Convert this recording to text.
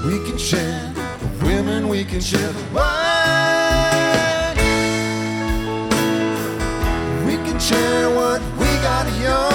We can share the women, we can share the wine. We can share what we got young.